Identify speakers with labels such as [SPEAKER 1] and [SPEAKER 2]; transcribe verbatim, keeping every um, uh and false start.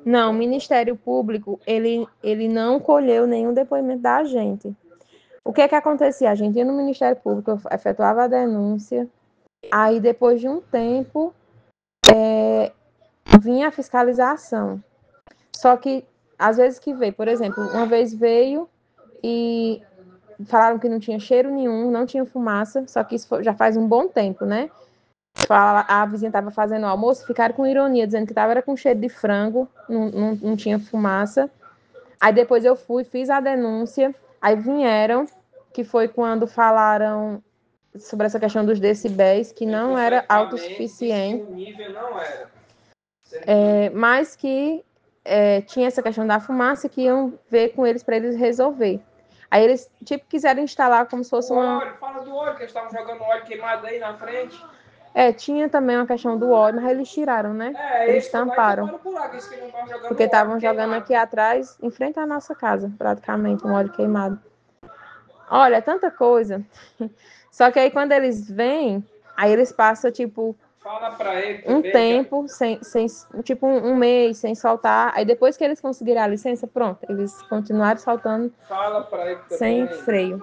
[SPEAKER 1] Não, o Ministério Público, ele, ele não colheu nenhum depoimento da gente. O que é que acontecia? A gente ia no Ministério Público, efetuava a denúncia, aí depois de um tempo é, vinha a fiscalização. Só que, às vezes que veio, por exemplo, uma vez veio e falaram que não tinha cheiro nenhum, não tinha fumaça, só que isso já faz um bom tempo, né? A vizinha estava fazendo almoço, ficaram com ironia, dizendo que estava com cheiro de frango, não, não, não tinha fumaça. Aí depois eu fui, fiz a denúncia, aí vieram, que foi quando falaram sobre essa questão dos decibéis, que não era autossuficiente, é, mas que é, tinha essa questão da fumaça, que iam ver com eles para eles resolver. Aí eles, tipo, quiseram instalar como se fosse uma...
[SPEAKER 2] óleo, fala do óleo, que eles estavam jogando óleo queimado aí na frente.
[SPEAKER 1] É, tinha também uma questão do óleo, mas eles tiraram, né?
[SPEAKER 2] É,
[SPEAKER 1] eles tamparam. Porque estavam jogando aqui atrás, em frente à nossa casa, praticamente, um óleo queimado. Olha, é tanta coisa. Só que aí quando eles vêm, aí eles passam, tipo,
[SPEAKER 2] Fala pra ele
[SPEAKER 1] um
[SPEAKER 2] também,
[SPEAKER 1] tempo, sem, sem, tipo, um, um mês, sem soltar. Aí depois que eles conseguiram a licença, pronto, eles continuaram soltando
[SPEAKER 2] Fala pra ele
[SPEAKER 1] sem
[SPEAKER 2] também.
[SPEAKER 1] freio.